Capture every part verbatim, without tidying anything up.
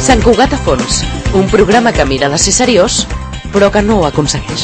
Sant Cugat a fons, un programa que mira de ser seriós, però que no ho aconsegueix.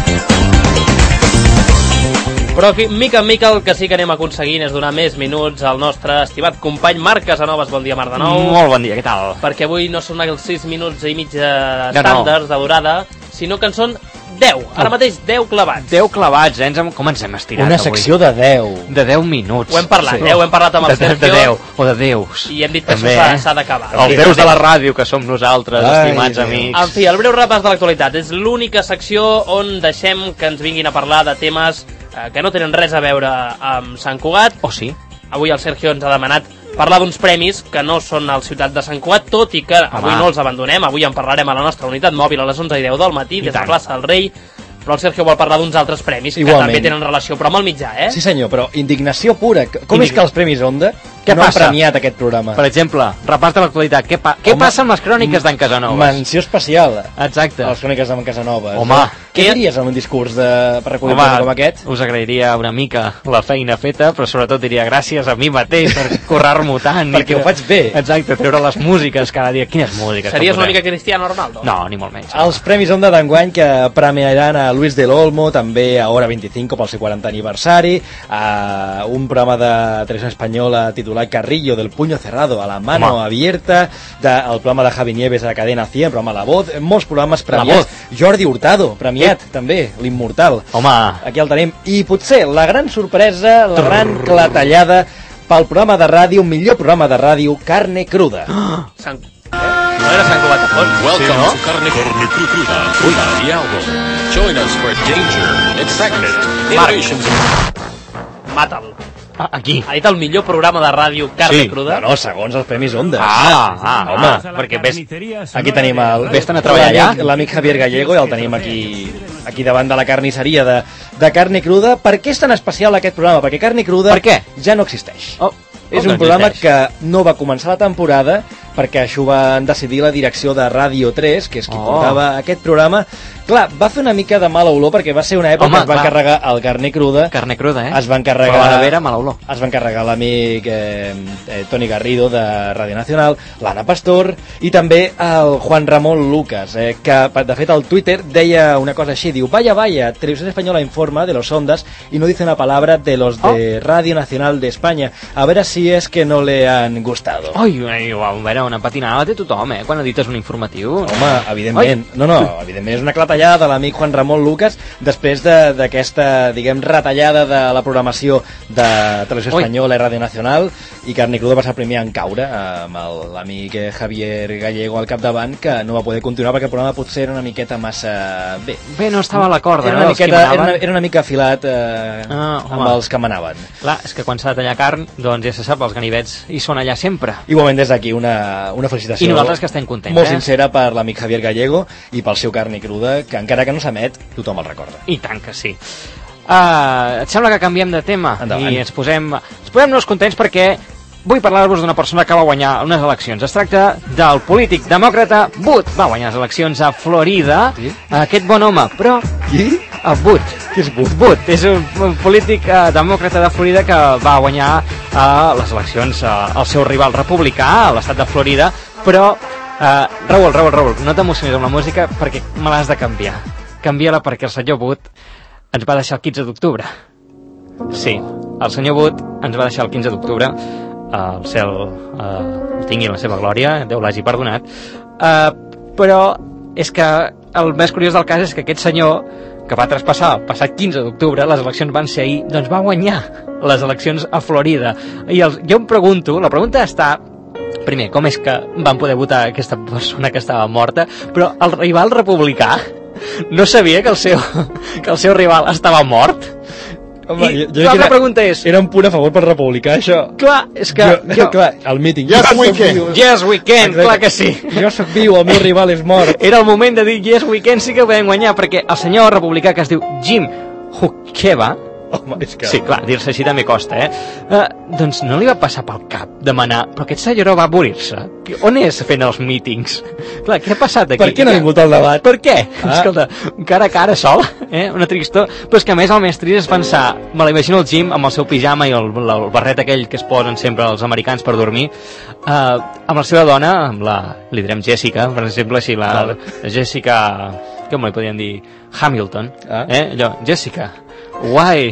Però mica en mica el que sí que anem aconseguint és donar més minuts al nostre estimat company Marc Casanovas. Bon dia, Marc, de nou. Molt bon dia, què tal? Perquè avui no són els sis minuts i mig estàndards de durada, sinó que en són deu. Ara mateix deu clavats. deu clavats, eh? Ens hem... Com ens hem estirat Una avui? secció de deu. De deu minuts. Ho hem parlat, Sí. eh? Ho hem parlat amb el de, de, Sergio. de deu, o de déus. I hem dit que També, això eh? s'ha d'acabar. Els déus de la ràdio, que som nosaltres, Ai, estimats Déu. amics. En fi, el breu repàs de l'actualitat és l'única secció on deixem que ens vinguin a parlar de temes eh, que no tenen res a veure amb Sant Cugat. O sí? Avui el Sergio ens ha demanat parlar d'uns premis que no són al Ciutat de Sant Cugat, tot i que avui no els abandonem. Avui en parlarem a la nostra unitat mòbil a les onze i deu del matí, des de plaça del Rei. Però el Sergio vol parlar d'uns altres premis que Igualment. també tenen relació, però amb el mitjà, eh? Sí senyor, però indignació pura. Com Indign... és que els Premis Onda Què no han passa? premiat aquest programa? Per exemple, repàs de l'actualitat. Què, pa... Què Home, passa amb les cròniques d'en Casanovas? Menció especial Exacte. a les cròniques d'en Casanovas. Home. Què Que- diries en un discurs de... per recollir un Home, premi com aquest? us agrairia una mica la feina feta, però sobretot diria gràcies a mi mateix per currar-m'ho tant. Perquè ho faig bé. Exacte, treure les músiques cada dia. Quines músiques? Series que una posem? mica Cristiano Ronaldo? No, ni molt menys. Els Premis Onda d'enguany que premiaran a Luis del Olmo, també a Hora veinticinco pel seu quarantè aniversari, a un programa de Televisión Espanyola titulat Carrillo del puño cerrado a la mano Home. abierta, de, el programa de Javi Nieves a la cadena cien, el programa La Voz, molts programes La premiats. Voz. Jordi Hurtado, premiat també, l'immortal. Home, Aquí el tenim. I potser la gran sorpresa, la gran clatellada pel programa de ràdio, millor programa de ràdio, Carne Cruda. Sant... No era Sant Cugat a fons? Welcome Sí, no? to Carne Cruda, Cruda, the album. Join us for danger, excitement, innovations. Mata'l. a- aquí. Ha dit el millor programa de ràdio Carne Sí. Cruda. No, no, segons els Premis Onda. Ah, ah, Home, ah, perquè ves... Aquí tenim el... Vés-te'n a treballar allà? l'amic- L'amic Javier Gallego, i el tenim aquí aquí davant de la carnisseria de, de Carne Cruda. Per què és tan especial aquest programa? Perquè Carne Cruda Per què? ja no existeix. Oh, És oh, un que programa existeix. que no va començar la temporada perquè això ho van decidir la direcció de Ràdio tres, que és qui Oh. portava aquest programa. Clar, va fer una mica de mala olor perquè va ser una època Home, que es va clar. encarregar el Carne Cruda, Carne cruda, eh? es va encarregar... Però a la vera, mala olor. Es va encarregar l'amic eh, eh, Toni Garrido de Ràdio Nacional, l'Anna Pastor i també el Juan Ramón Lucas, eh, que de fet al Twitter deia una cosa així, diu: vaya, vaya, Televisión Española informa de los ondas y no dice una palabra de los de Radio Nacional de España. A ver si es que no le han gustado. Ai, ai, a veure, una patinada té tothom, eh? Quan edites un informatiu. Home, evidentment. No, no, evidentment és una clatellada de l'amic Juan Ramón Lucas després de- d'aquesta, diguem, retallada de la programació de Televisió Ui. Espanyola i Ràdio Nacional, i Carne Cruda va ser el primer en caure, amb el- l'amic eh, Javier Gallego al capdavant, que no va poder continuar perquè el programa potser era una miqueta massa... bé. Bé, no estava a la corda, Era no? una, dels qui miqueta, era, manaven. una, era una mica afilat eh, Ah, amb home. els que manaven. Clar, és que quan s'ha de tallar carn, doncs ja se sap, els ganivets hi són allà sempre. Igualment des d'aquí una, una felicitació I nosaltres que estem contents, molt eh? sincera per l'amic Javier Gallego i pel seu Carne Cruda, que encara que no s'emet, tothom el recorda. I tant que sí. Uh, et sembla que canviem de tema? Endavant. I ens posem, ens posem nos contents perquè vull parlar-vos d'una persona que va guanyar unes eleccions. Es tracta del polític demòcrata Butt. Va guanyar les eleccions a Florida. Sí? Aquest bon home, però... Qui? A Butt. Qui és Butt? Butt és un, un polític uh, demòcrata de Florida que va guanyar uh, les eleccions uh, al seu rival republicà a l'estat de Florida, però uh, Raül, Raül, Raül, no t'emocionis amb la música perquè me l'has de canviar. Canvia-la perquè el senyor Butt ens va deixar el quinze d'octubre. Sí, el senyor Butt ens va deixar el quinze d'octubre, uh, el cel uh, el tingui en la seva glòria, Déu l'hagi perdonat, uh, però és que el més curiós del cas és que aquest senyor que va traspassar el passat quinze d'octubre, les eleccions van ser ahir, doncs va guanyar les eleccions a Florida. I els, jo em pregunto, la pregunta està, primer, com és que van poder votar aquesta persona que estava morta, però el rival republicà no sabia que el seu, que el seu rival estava mort? Home, I jo- jo l'altra era- pregunta és... Era un punt a favor per republicà, això. Clar, és que... Jo, jo, clar, el míting. Yes, Jo we soc can. viu. Yes, we can, Exacte. clar que sí. Jo sóc viu, el meu rival és mort. Era el moment de dir yes, we can, sí que podem guanyar, perquè el senyor republicà que es diu Jim Hookeva, Home, és que... Sí, clar, dir-se així també costa, eh? Uh, doncs no li va passar pel cap demanar, però aquest senyor va morir-se. On és fent els mítings? Clar, què ha passat aquí? Per què no ha vingut al debat? Per què? Ah. Escolta, cara a cara sol, eh? Una tristor. Però és que a més el més trist és pensar, me l'imagino al Jim amb el seu pijama i el, el barret aquell que es posen sempre els americans per dormir, uh, amb la seva dona, amb la, li direm Jessica, per exemple, així, la, la Jessica, com li podríem dir? Hamilton, ah. eh? Allò, Jessica, why?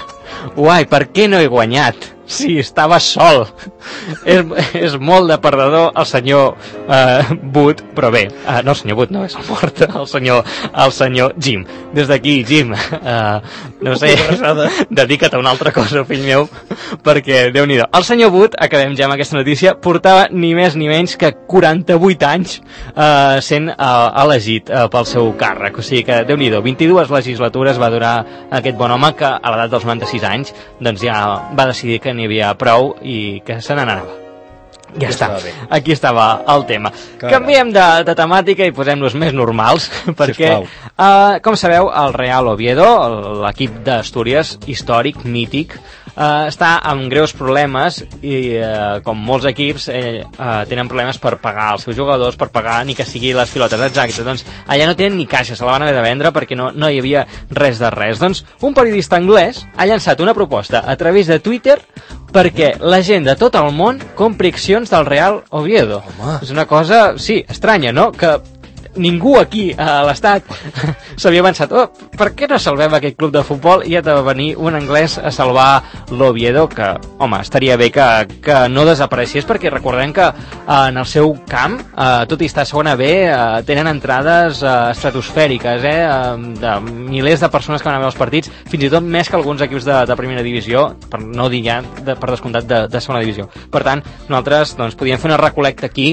Why? Per què no he guanyat? Sí, estava sol. és, és molt de perdedor el senyor uh, Wood, però bé, uh, no el senyor Wood, no, és el mort, el senyor, el senyor Jim. Des d'aquí, Jim, uh, no sé, dedica't a una altra cosa, fill meu, perquè, Déu-n'hi-do. El senyor Wood, acabem ja amb aquesta notícia, portava ni més ni menys que quaranta-vuit anys uh, sent uh, elegit uh, pel seu càrrec, o sigui que, Déu-n'hi-do, vint-i-dues legislatures va durar aquest bon home que a l'edat dels noranta-sis anys doncs ja va decidir que n'hi havia prou i que se n'anava. Ja està, aquí estava el tema. Carai. Canviem de, de temàtica i posem-nos més normals, perquè, uh, com sabeu, el Real Oviedo, l'equip d'Astúries, històric, mític, uh, està amb greus problemes i, uh, com molts equips, eh, uh, tenen problemes per pagar els seus jugadors, per pagar ni que sigui les pilotes. Exacte, doncs allà no tenen ni caixa, se la van haver de vendre perquè no, no hi havia res de res. Doncs un periodista anglès ha llançat una proposta a través de Twitter perquè la gent de tot el món compri accions del Real Oviedo. Home. És una cosa, sí, estranya, no? Que ningú aquí a l'estat s'havia pensat, oh, per què no salvem aquest club de futbol i ha de venir un anglès a salvar l'Oviedo, que, home, estaria bé que, que no desapareixés, perquè recordem que eh, en el seu camp, eh, tot i estar a segona B, eh, tenen entrades eh, estratosfèriques, eh, de milers de persones que van a veure els partits, fins i tot més que alguns equips de, de primera divisió, per no dir ja, de, per descomptat, de, de segona divisió. Per tant, nosaltres doncs, podíem fer una recol·lecta aquí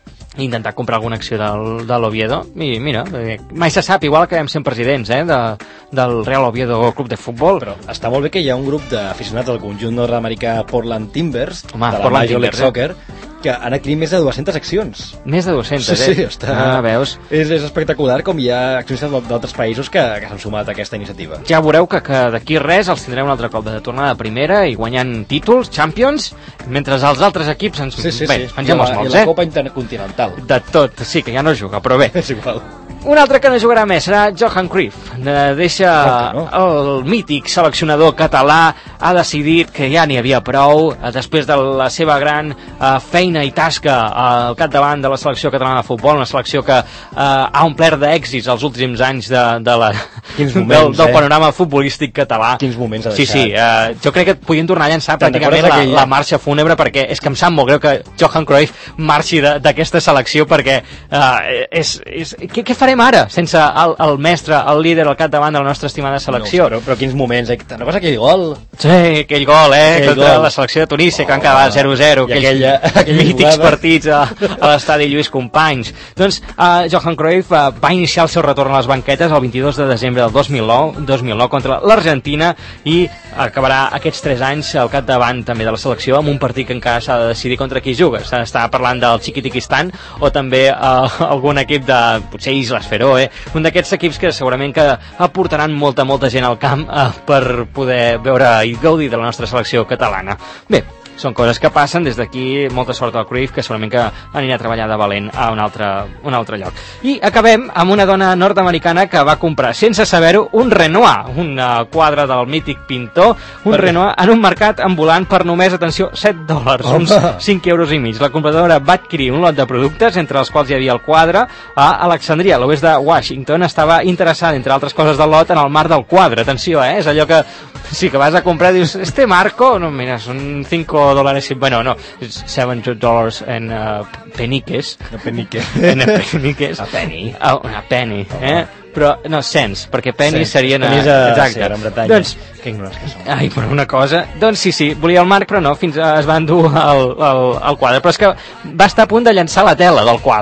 i intentar comprar alguna acció del, de l'Oviedo i mira, mai se sap, igual acabem sent presidents eh, de, del Real Oviedo Club de Futbol. Però està molt bé que hi ha un grup d'aficionats al conjunt nord-americà Portland Timbers, Home, de la Portland Major League Timbers, Soccer, eh? que han adquirit més de dues-centes accions. Més de dues-centes, sí, eh? Sí, està... Ah, veus? És, és espectacular com hi ha accionistes d'altres països que, que s'han sumat a aquesta iniciativa. Ja veureu que, que d'aquí res els tindrem un altre cop de tornada a primera i guanyant títols, Champions, mentre els altres equips ens, sí, sí, bé, sí. mengem els molts, eh? I la eh? Copa Intercontinental. De tot, sí, que ja no juga, però bé. És igual. Un altre que no jugarà més serà Johan Cruyff. Deixa no? el mític seleccionador català ha decidit que ja n'hi havia prou després de la seva gran uh, feina i tasca al capdavant de la selecció catalana de futbol, una selecció que uh, ha omplert d'èxits els últims anys de, de la, moments, del, del eh? panorama futbolístic català. Quins moments ha Sí, deixat. sí, uh, jo crec que podien tornar a llançar pràcticament la, la marxa fúnebre, perquè és que em sap molt greu que Johan Cruyff marxi d'aquesta selecció, perquè uh, és, és, què, què farem ara sense el, el mestre, el líder al capdavant de la nostra estimada selecció? No, però, però quins moments, eh? Te'n recordes aquell gol? Sí, aquell gol, eh? Aquell contra gol. la selecció de Tunísia, oh, que van quedar zero zero, aquells aquella, aquella mítics jugada. partits a, a l'estadi Lluís Companys. Doncs uh, Johan Cruyff uh, va iniciar el seu retorn a les banquetes el vint-i-dos de desembre del dos mil nou contra l'Argentina i acabarà aquests tres anys al capdavant també de la selecció amb un partit que encara s'ha de decidir contra qui juga. S'està parlant del Chiquitiquistan o també uh, algun equip de, potser Islas Feroe, un d'aquests equips que segurament que aportaran molta, molta gent al camp uh, per poder veure i gaudir de la nostra selecció catalana. Bé, són coses que passen. Des d'aquí molta sort al Cruyff, que segurament que anirà a treballar de valent a un altre, un altre lloc. I acabem amb una dona nord-americana que va comprar, sense saber-ho, un Renoir, un uh, quadre del mític pintor, un Renoir en un mercat ambulant per només, atenció, set dòlars, Home. uns cinc euros i mig. La compradora va adquirir un lot de productes, entre els quals hi havia el quadre, a Alexandria, a l'oest de Washington. Estava interessada, entre altres coses del lot, en el marc del quadre. Atenció, eh? És allò que sí que vas a comprar i dius, este marco, no, mira, són cinco dólares, bueno, no, seven dollars en uh, peniques. No penique. En peniques. A penny. Oh, una penny, eh? Però, no, cents, perquè penny Cents. serien... Pennies a- exacte. sí, a Gran Bretanya. Doncs, Que ignorants que som. ai, per una cosa... Doncs sí, sí, volia el marc, però no, fins a, es va endur el, el, el quadre. Però és que va estar a punt de llançar la tela del quadre,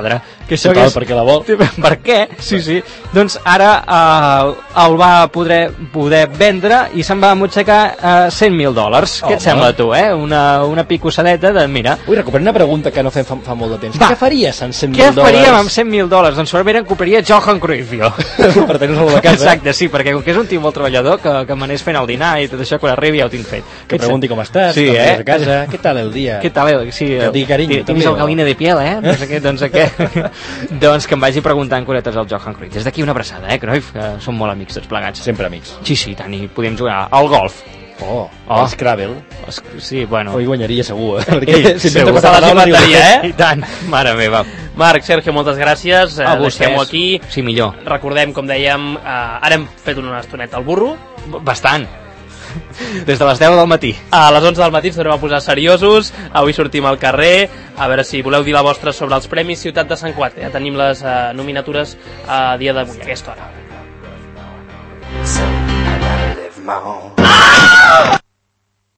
Que això Total, és... perquè la vol. Per què? Sí, sí. Doncs ara eh, el va poder, poder vendre i se'n va motxacar eh, cent mil dòlars. Oh, Què et sembla a tu, eh? Una, una picossadeta de, mira... Ui, recuperem una pregunta que no fem fa, fa molt de temps. Va. Què faries amb cent mil Què dòlars? faríem amb cent mil dòlars? Doncs segurament en compraria Johan Cruyff, jo. Per tenir-lo a la casa. Exacte, sí, perquè com que és un tio molt treballador, que, que m'anés fent el dinar i tot això, quan arribi ja ho tinc fet. Que pregunti com estàs, sí, com eh? estàs a casa, què tal el dia? Què tal? Eh? Sí, Que et digui carinyo, Tienes també, el o? galina de piel, eh? No sé què, doncs què? Doncs que em vagi preguntant coretes al Johan Cruyff. Des d'aquí una abraçada, eh, Cruyff? Que som molt amics tots plegats. Sempre amics. Sí, sí, tant, i podem jugar al golf. Oh, Oh. el Scrabble. Es- Sí, bueno... Oi, guanyaria segur, eh? Ell, Perquè si segur. intenta passar la taula, Bateria, eh? I tant, mare meva. Marc, Sergio, moltes gràcies. Eh, A vostès. Deixem-ho aquí. Sí, millor. Recordem, com dèiem, eh, ara hem fet una estoneta al burro. Bastant. Des de les deu del matí. A les onze del matí ens tornem a posar seriosos. Avui sortim al carrer. A veure si voleu dir la vostra sobre els Premis Ciutat de Sant Cugat. Ja tenim les eh, nominatures a dia d'avui, a aquesta hora. So I gotta live my own.